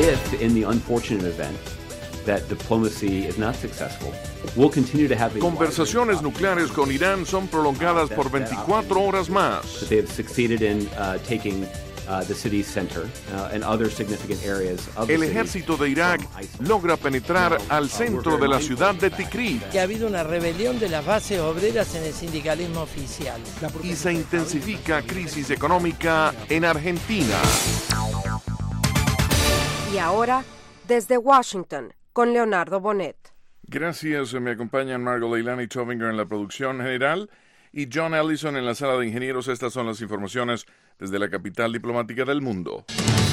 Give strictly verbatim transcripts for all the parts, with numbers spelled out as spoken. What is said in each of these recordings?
If, in the unfortunate event that diplomacy is not successful, we'll continue to have conversaciones nucleares con Irán son prolongadas por veinticuatro horas más. They have succeeded in uh, taking uh, the city's center uh, and other significant areas of the El city. ejército de Irak logra penetrar al centro de la ciudad de Tikrit Que ha habido una rebelión de las bases obreras en el sindicalismo oficial. y se intensifica crisis económica en Argentina. Y ahora, desde Washington, con Leonardo Bonet. Gracias, me acompañan Margot Leilani Tovinger en la producción general y John Ellison en la sala de ingenieros. Estas son las informaciones desde la capital diplomática del mundo.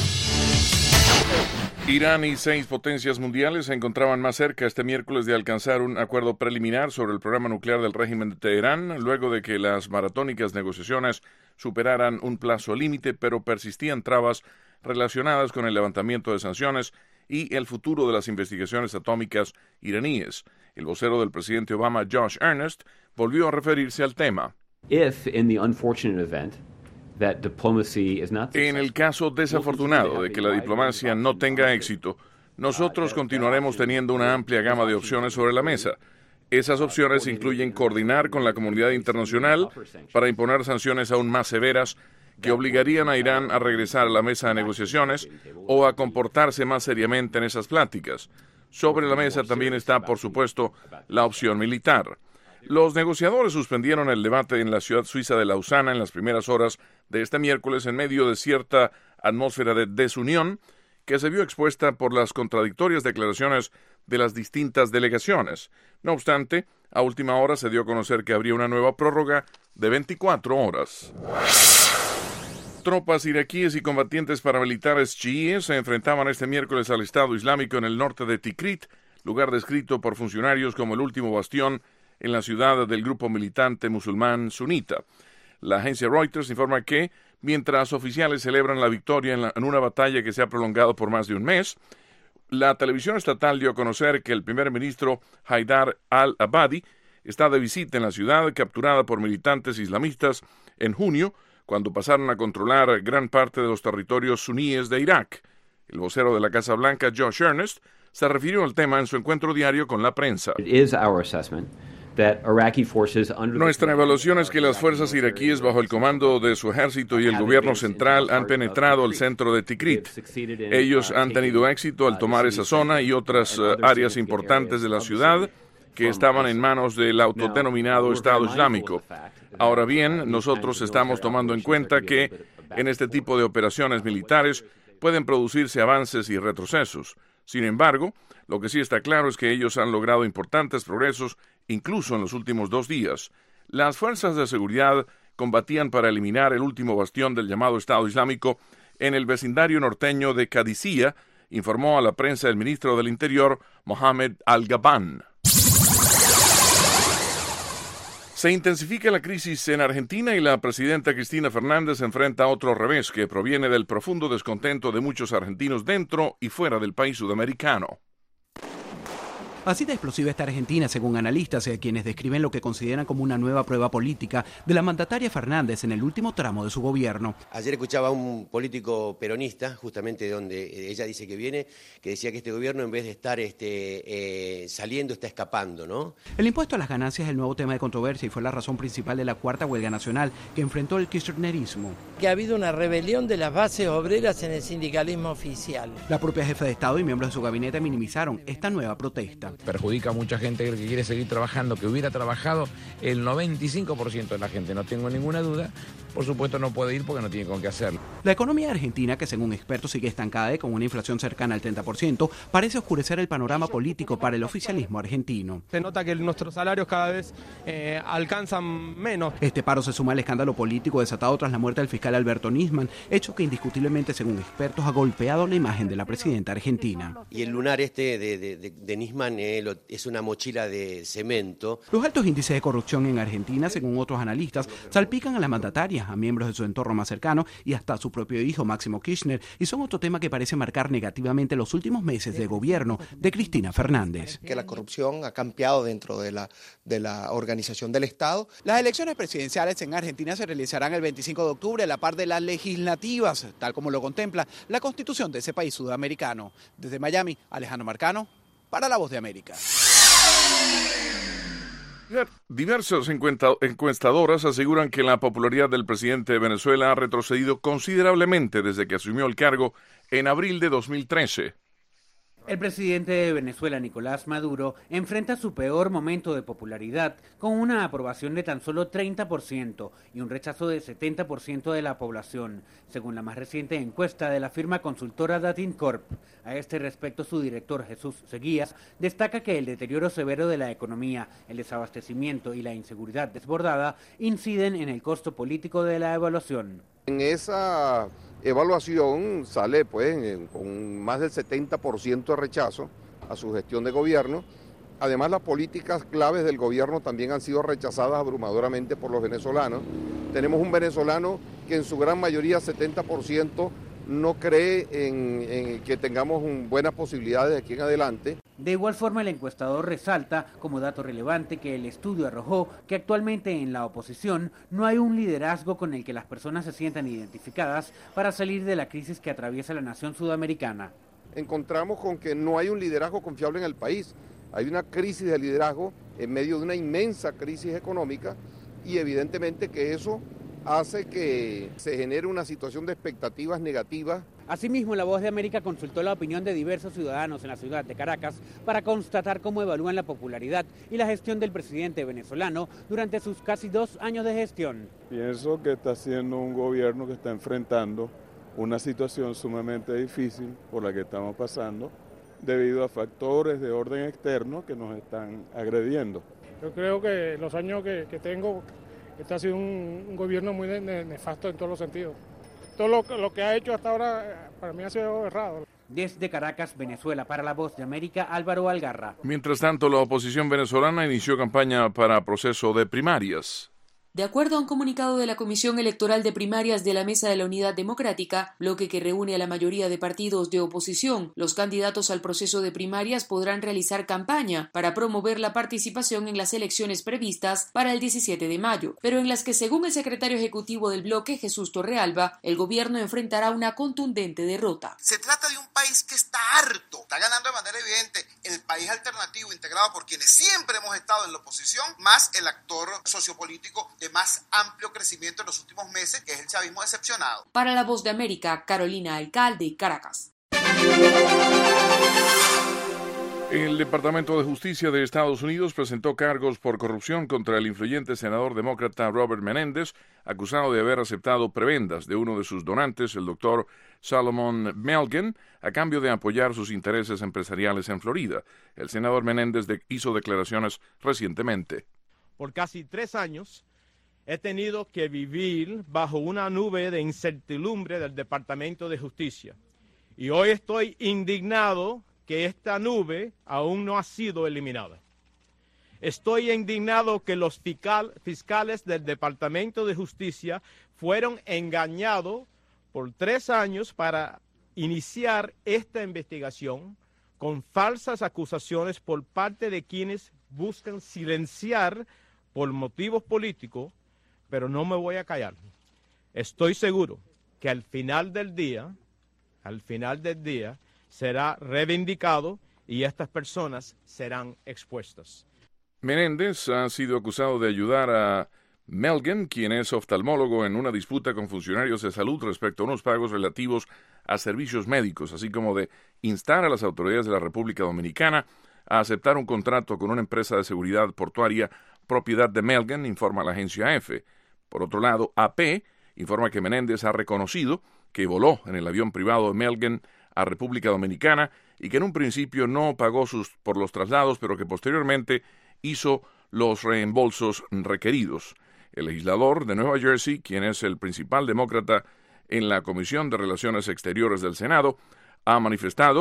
Irán y seis potencias mundiales se encontraban más cerca este miércoles de alcanzar un acuerdo preliminar sobre el programa nuclear del régimen de Teherán, luego de que las maratónicas negociaciones superaran un plazo límite, pero persistían trabas relacionadas con el levantamiento de sanciones y el futuro de las investigaciones atómicas iraníes. El vocero del presidente Obama, Josh Earnest, volvió a referirse al tema. If, in the unfortunate event that diplomacy is not En el caso desafortunado de que la diplomacia no tenga éxito, nosotros continuaremos teniendo una amplia gama de opciones sobre la mesa. Esas opciones incluyen coordinar con la comunidad internacional para imponer sanciones aún más severas que obligarían a Irán a regresar a la mesa de negociaciones o a comportarse más seriamente en esas pláticas. Sobre la mesa también está, por supuesto, la opción militar. Los negociadores suspendieron el debate en la ciudad suiza de Lausana en las primeras horas de este miércoles en medio de cierta atmósfera de desunión que se vio expuesta por las contradictorias declaraciones de las distintas delegaciones. No obstante, a última hora se dio a conocer que habría una nueva prórroga de veinticuatro horas. Tropas iraquíes y combatientes paramilitares chiíes se enfrentaban este miércoles al Estado Islámico en el norte de Tikrit, lugar descrito por funcionarios como el último bastión en la ciudad del grupo militante musulmán sunita. La agencia Reuters informa que, mientras oficiales celebran la victoria en, la, en una batalla que se ha prolongado por más de un mes, la televisión estatal dio a conocer que el primer ministro Haidar al-Abadi está de visita en la ciudad, capturada por militantes islamistas en junio, cuando pasaron a controlar gran parte de los territorios suníes de Irak. El vocero de la Casa Blanca, Josh Earnest, se refirió al tema en su encuentro diario con la prensa. It is our assessment that Iraqi forces under Nuestra evaluación es que las fuerzas iraquíes bajo el comando de su ejército y el gobierno central han penetrado el centro de Tikrit. Ellos han tenido éxito al tomar esa zona y otras uh, áreas importantes de la ciudad que estaban en manos del autodenominado Estado Islámico. Ahora bien, nosotros estamos tomando en cuenta que en este tipo de operaciones militares pueden producirse avances y retrocesos. Sin embargo, lo que sí está claro es que ellos han logrado importantes progresos, incluso en los últimos dos días. Las fuerzas de seguridad combatían para eliminar el último bastión del llamado Estado Islámico en el vecindario norteño de Qadisiyah, informó a la prensa el ministro del Interior, Mohammed Al-Gaban. Se intensifica la crisis en Argentina y la presidenta Cristina Fernández enfrenta otro revés que proviene del profundo descontento de muchos argentinos dentro y fuera del país sudamericano. Así de explosiva está Argentina, según analistas, eh, quienes describen lo que consideran como una nueva prueba política de la mandataria Fernández en el último tramo de su gobierno. Ayer escuchaba a un político peronista, justamente de donde ella dice que viene, que decía que este gobierno, en vez de estar este, eh, saliendo, está escapando, ¿no? El impuesto a las ganancias es el nuevo tema de controversia y fue la razón principal de la cuarta huelga nacional que enfrentó el kirchnerismo. Que ha habido una rebelión de las bases obreras en el sindicalismo oficial. La propia jefa de Estado y miembros de su gabinete minimizaron esta nueva protesta. Perjudica a mucha gente que quiere seguir trabajando, que hubiera trabajado el noventa y cinco por ciento de la gente, no tengo ninguna duda. Por supuesto no puede ir porque no tiene con qué hacerlo. La economía argentina, que según expertos sigue estancada y con una inflación cercana al treinta por ciento, parece oscurecer el panorama político para el oficialismo argentino. Se nota que nuestros salarios cada vez eh, alcanzan menos. Este paro se suma al escándalo político desatado tras la muerte del fiscal Alberto Nisman, hecho que indiscutiblemente, según expertos, ha golpeado la imagen de la presidenta argentina. Y el lunar este de, de, de, de Nisman eh, lo, es una mochila de cemento. Los altos índices de corrupción en Argentina, según otros analistas, salpican a las mandatarias, a miembros de su entorno más cercano y hasta a su propio hijo Máximo Kirchner, y son otro tema que parece marcar negativamente los últimos meses de gobierno de Cristina Fernández. Que la corrupción ha campeado dentro de la, de la organización del Estado. Las elecciones presidenciales en Argentina se realizarán el veinticinco de octubre a la par de las legislativas, tal como lo contempla la Constitución de ese país sudamericano. Desde Miami, Alejandro Marcano, para La Voz de América. Diversas encuestadoras aseguran que la popularidad del presidente de Venezuela ha retrocedido considerablemente desde que asumió el cargo en abril de dos mil trece. El presidente de Venezuela, Nicolás Maduro, enfrenta su peor momento de popularidad con una aprobación de tan solo treinta por ciento y un rechazo de setenta por ciento de la población, según la más reciente encuesta de la firma consultora Datincorp. A este respecto, su director, Jesús Seguías, destaca que el deterioro severo de la economía, el desabastecimiento y la inseguridad desbordada inciden en el costo político de la evaluación. En esa evaluación sale pues con más del setenta por ciento de rechazo a su gestión de gobierno. Además, las políticas claves del gobierno también han sido rechazadas abrumadoramente por los venezolanos. Tenemos un venezolano que en su gran mayoría, setenta por ciento, no cree en, en que tengamos un, buenas posibilidades de aquí en adelante. De igual forma, el encuestador resalta como dato relevante que el estudio arrojó que actualmente en la oposición no hay un liderazgo con el que las personas se sientan identificadas para salir de la crisis que atraviesa la nación sudamericana. Encontramos con que no hay un liderazgo confiable en el país. Hay una crisis de liderazgo en medio de una inmensa crisis económica y evidentemente que eso hace que se genere una situación de expectativas negativas. Asimismo, La Voz de América consultó la opinión de diversos ciudadanos en la ciudad de Caracas para constatar cómo evalúan la popularidad y la gestión del presidente venezolano durante sus casi dos años de gestión. Pienso que está siendo un gobierno que está enfrentando una situación sumamente difícil por la que estamos pasando debido a factores de orden externo que nos están agrediendo. Yo creo que los años que, que tengo, este ha sido un, un gobierno muy nefasto en todos los sentidos. Todo lo, lo que ha hecho hasta ahora para mí ha sido errado. Desde Caracas, Venezuela, para La Voz de América, Álvaro Algarra. Mientras tanto, la oposición venezolana inició campaña para proceso de primarias. De acuerdo a un comunicado de la Comisión Electoral de Primarias de la Mesa de la Unidad Democrática, bloque que reúne a la mayoría de partidos de oposición, los candidatos al proceso de primarias podrán realizar campaña para promover la participación en las elecciones previstas para el diecisiete de mayo, pero en las que, según el secretario ejecutivo del bloque, Jesús Torrealba, el gobierno enfrentará una contundente derrota. Se trata de un país que está harto, está ganando de manera evidente el país alternativo integrado por quienes siempre hemos estado en la oposición, más el actor sociopolítico de más amplio crecimiento en los últimos meses, que es el chavismo decepcionado. Para La Voz de América, Carolina Alcalde, Caracas. El Departamento de Justicia de Estados Unidos presentó cargos por corrupción contra el influyente senador demócrata Robert Menéndez, acusado de haber aceptado prebendas de uno de sus donantes, el doctor Solomon Melgen, a cambio de apoyar sus intereses empresariales en Florida. El senador Menéndez de- hizo declaraciones recientemente. Por casi tres años he tenido que vivir bajo una nube de incertidumbre del Departamento de Justicia. Y hoy estoy indignado que esta nube aún no ha sido eliminada. Estoy indignado que los fiscal, fiscales del Departamento de Justicia fueron engañados por tres años para iniciar esta investigación con falsas acusaciones por parte de quienes buscan silenciar por motivos políticos, pero no me voy a callar. Estoy seguro que al final del día, al final del día, será reivindicado y estas personas serán expuestas. Menéndez ha sido acusado de ayudar a Melgen, quien es oftalmólogo, en una disputa con funcionarios de salud respecto a unos pagos relativos a servicios médicos, así como de instar a las autoridades de la República Dominicana a aceptar un contrato con una empresa de seguridad portuaria propiedad de Melgen, informa la agencia EFE. Por otro lado, A P informa que Menéndez ha reconocido que voló en el avión privado de Melgen a República Dominicana y que en un principio no pagó sus, por los traslados, pero que posteriormente hizo los reembolsos requeridos. El legislador de Nueva Jersey, quien es el principal demócrata en la Comisión de Relaciones Exteriores del Senado, ha manifestado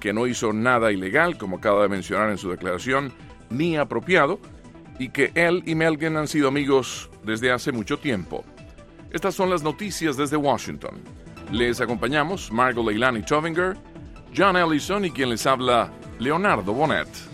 que no hizo nada ilegal, como acaba de mencionar en su declaración, ni apropiado, y que él y Melgen han sido amigos desde hace mucho tiempo. Estas son las noticias desde Washington. Les acompañamos Margot Leilani Tovinger, John Ellison y quien les habla, Leonardo Bonet.